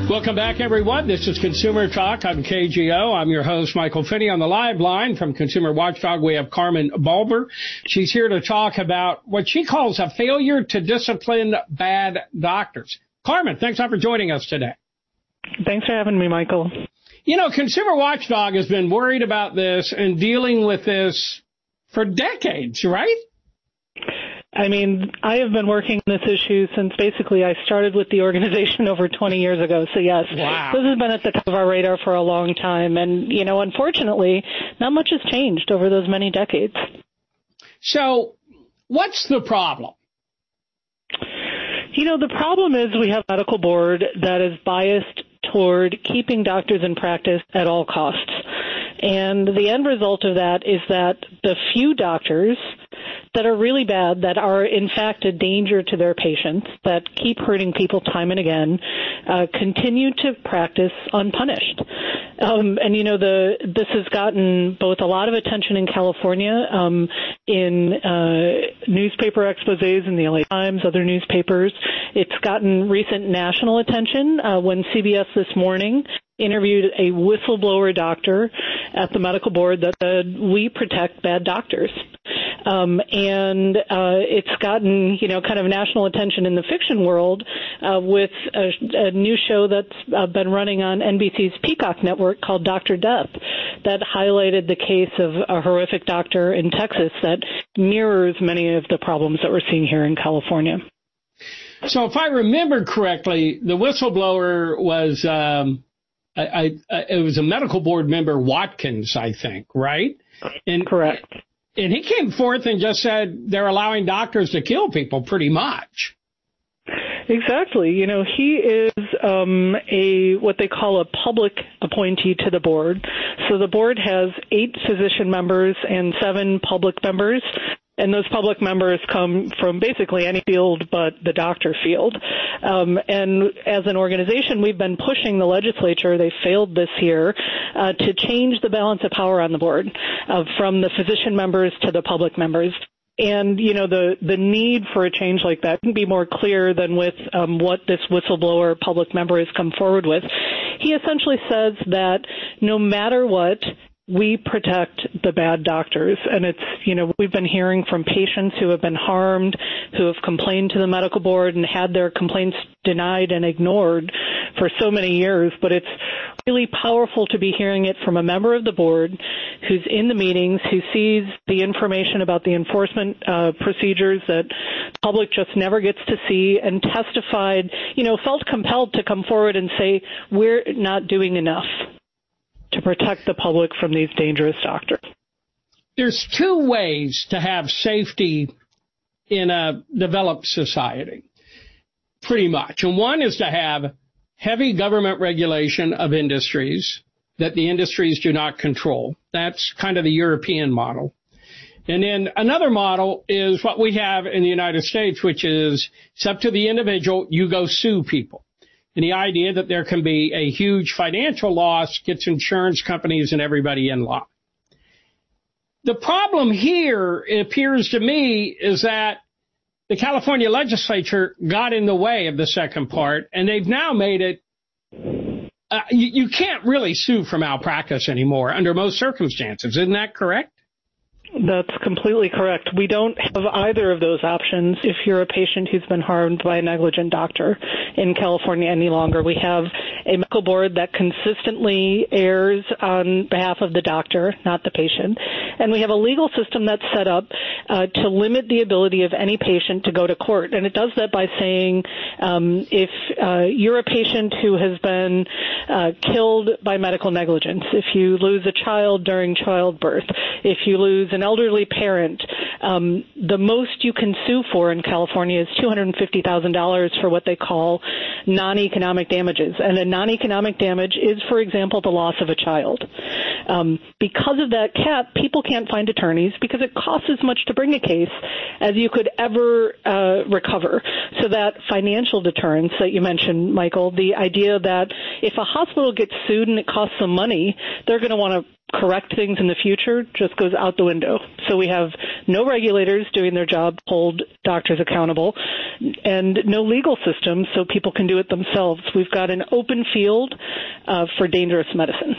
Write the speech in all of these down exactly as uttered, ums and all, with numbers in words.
Welcome back, everyone. This is Consumer Talk on K G O. I'm your host, Michael Finney. On the live line from Consumer Watchdog, we have Carmen Bulber. She's here to talk about what she calls a failure to discipline bad doctors. Carmen, thanks for joining us today. Thanks for having me, Michael. You know, Consumer Watchdog has been worried about this and dealing with this for decades, right? I mean, I have been working on this issue since basically I started with the organization over twenty years ago. So, yes, wow. This has been at the top of our radar for a long time. And, you know, unfortunately, not much has changed over those many decades. So what's the problem? You know, the problem is we have a medical board that is biased toward keeping doctors in practice at all costs. And the end result of that is that the few doctors that are really bad, that are in fact a danger to their patients, that keep hurting people time and again, uh, continue to practice unpunished. Um, and, you know, the this has gotten both a lot of attention in California, um, in uh, newspaper exposés in the L A Times, other newspapers. It's gotten recent national attention uh, when C B S This Morning interviewed a whistleblower doctor at the medical board that said, we protect bad doctors. Um, and uh, it's gotten, you know, kind of national attention in the fiction world uh, with a, a new show that's uh, been running on N B C's Peacock network called Doctor Death that highlighted the case of a horrific doctor in Texas that mirrors many of the problems that we're seeing here in California. So if I remember correctly, the whistleblower was... Um I, I, it was a medical board member, Watkins, I think, right? And, Correct. And he came forth and just said they're allowing doctors to kill people pretty much. Exactly. You know, he is um, a what they call a public appointee to the board. So the board has eight physician members and seven public members. And those public members come from basically any field but the doctor field. Um, and as an organization, we've been pushing the legislature, they failed this year, uh, to change the balance of power on the board uh, from the physician members to the public members. And, you know, the, the need for a change like that can be more clear than with um, what this whistleblower public member has come forward with. He essentially says that no matter what, we protect the bad doctors. And it's, you know, we've been hearing from patients who have been harmed, who have complained to the medical board and had their complaints denied and ignored for so many years. But it's really powerful to be hearing it from a member of the board who's in the meetings, who sees the information about the enforcement uh, procedures that the public just never gets to see, and testified, you know, felt compelled to come forward and say, we're not doing enough to protect the public from these dangerous doctors. There's two ways to have safety in a developed society, pretty much. And one is to have heavy government regulation of industries that the industries do not control. That's kind of the European model. And then another model is what we have in the United States, which is it's up to the individual, you go sue people. And the idea that there can be a huge financial loss gets insurance companies and everybody in line. The problem here, it appears to me, is that the California legislature got in the way of the second part, and they've now made it, uh, you, you can't really sue for malpractice anymore under most circumstances. Isn't that correct? That's completely correct. We don't have either of those options if you're a patient who's been harmed by a negligent doctor in California any longer. We have a medical board that consistently errs on behalf of the doctor, not the patient. And we have a legal system that's set up uh, to limit the ability of any patient to go to court. And it does that by saying um, if uh, you're a patient who has been uh, killed by medical negligence, if you lose a child during childbirth, if you lose an elderly parent, um, the most you can sue for in California is two hundred fifty thousand dollars for what they call non-economic damages. And a non-economic damage is, for example, the loss of a child. Um, because of that cap, people can't find attorneys because it costs as much to bring a case as you could ever uh, recover. So that financial deterrence that you mentioned, Michael, the idea that if a hospital gets sued and it costs them money, they're going to want to correct things in the future just goes out the window. So we have no regulators doing their job to hold doctors accountable, and no legal system so people can do it themselves. We've got an open field uh, for dangerous medicine.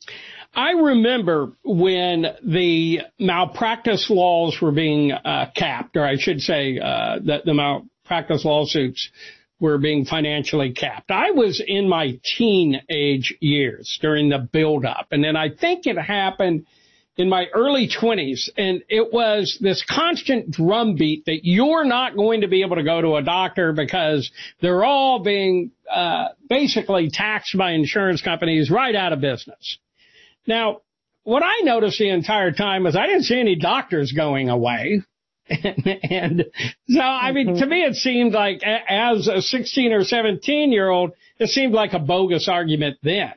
I remember when the malpractice laws were being uh, capped, or I should say uh, that the malpractice lawsuits were being financially capped. I was in my teenage years during the build-up, and then I think it happened in my early twenties, and it was this constant drumbeat that you're not going to be able to go to a doctor because they're all being uh, basically taxed by insurance companies right out of business. Now, what I noticed the entire time was I didn't see any doctors going away. And, and so, I mean, to me, it seemed like as a sixteen or seventeen year old, it seemed like a bogus argument then.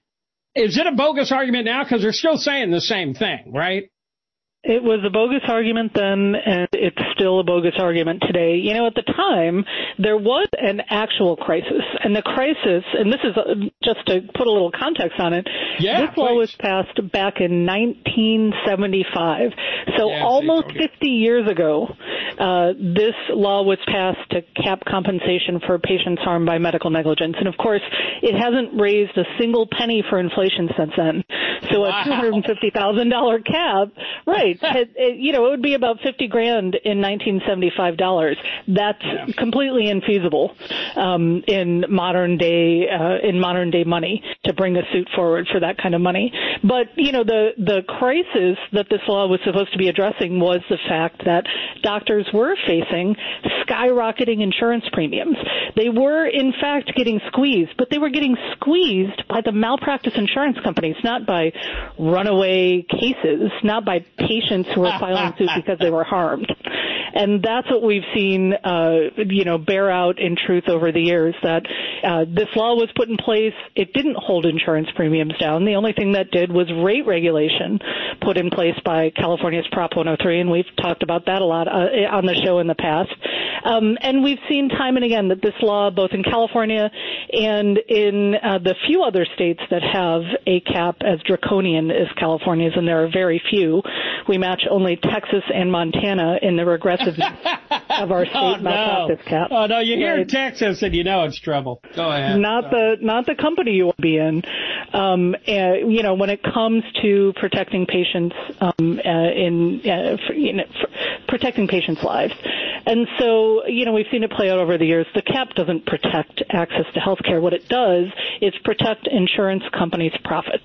Is it a bogus argument now? Because they're still saying the same thing, right? It was a bogus argument then, and it's still a bogus argument today. You know, at the time, there was an actual crisis. And the crisis, and this is just to put a little context on it, yeah, this law was passed back in nineteen seventy-five. So yeah, almost fifty years ago, uh, this law was passed to cap compensation for patients harmed by medical negligence. And, of course, it hasn't raised a single penny for inflation since then. So a two hundred fifty thousand dollars cap, right. It, it, you know, it would be about fifty grand in nineteen seventy-five dollars. That's yeah. completely infeasible um, in modern day uh, in modern day money to bring a suit forward for that kind of money. But you know, the the crisis that this law was supposed to be addressing was the fact that doctors were facing skyrocketing insurance premiums. They were in fact getting squeezed, but they were getting squeezed by the malpractice insurance companies, not by runaway cases, not by patients who were filing suit because they were harmed. And that's what we've seen, uh, you know, bear out in truth over the years, that uh, this law was put in place. It didn't hold insurance premiums down. The only thing that did was rate regulation put in place by California's Prop one oh three, and we've talked about that a lot uh, on the show in the past. Um, and we've seen time and again that this law, both in California and in uh, the few other states that have a cap as draconian as California's, and there are very few, we match only Texas and Montana in the regressiveness of our state oh, malpractice no. cap. Oh, no, you hear right. Texas and you know it's trouble. Go ahead. Not the not the company you will be in. Um, and, you know, when it comes to protecting patients um, uh, in uh, for, you know, for protecting patients' lives. And so, you know, we've seen it play out over the years. The cap doesn't protect access to health care. What it does is protect insurance companies' profits.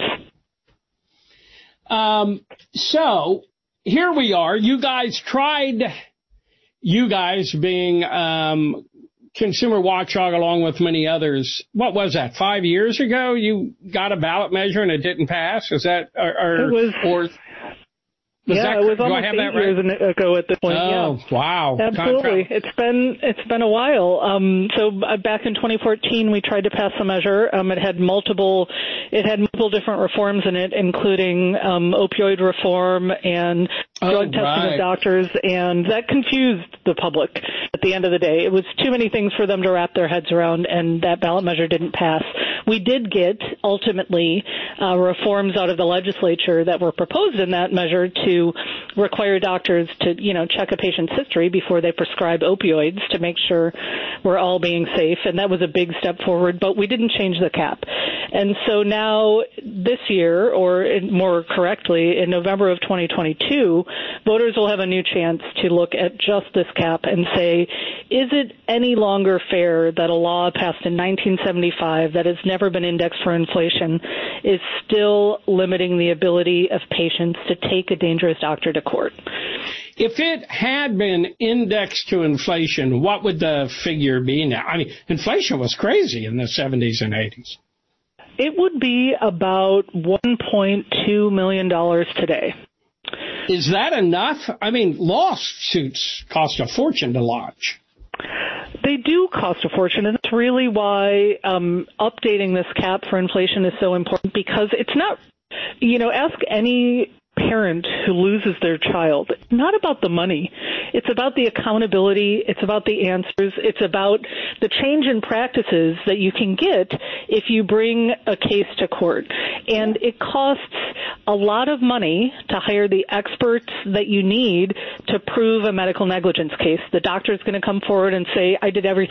Um, so here we are. You guys tried, you guys being um, Consumer Watchdog along with many others. What was that? Five years ago, you got a ballot measure and it didn't pass. Is that or, or, it was, or Was yeah, that, it was do almost I have eight that right? years ago at this point. Oh, yeah. wow. Absolutely. Contract. It's been it's been a while. Um, so uh, back in twenty fourteen, we tried to pass a measure. Um, it had multiple it had multiple different reforms in it, including um, opioid reform and oh, drug testing right. of doctors, and that confused the public at the end of the day. It was too many things for them to wrap their heads around, and that ballot measure didn't pass. We did get, ultimately, uh, reforms out of the legislature that were proposed in that measure to require doctors to, you know, check a patient's history before they prescribe opioids to make sure we're all being safe. And that was a big step forward, but we didn't change the cap. And so now this year, or more correctly, in November of twenty twenty-two, voters will have a new chance to look at just this cap and say, is it any longer fair that a law passed in nineteen seventy-five that has never been indexed for inflation is still limiting the ability of patients to take a dangerous doctor to court? If it had been indexed to inflation, what would the figure be now? I mean, inflation was crazy in the seventies and eighties. It would be about one point two million dollars today. Is that enough? I mean, lawsuits cost a fortune to launch. They do cost a fortune, and that's really why um, updating this cap for inflation is so important, because it's not, you know, ask any parent who loses their child. It's not about the money. It's about the accountability. It's about the answers. It's about the change in practices that you can get if you bring a case to court. And it costs a lot of money to hire the experts that you need to prove a medical negligence case. The doctor is going to come forward and say, I did everything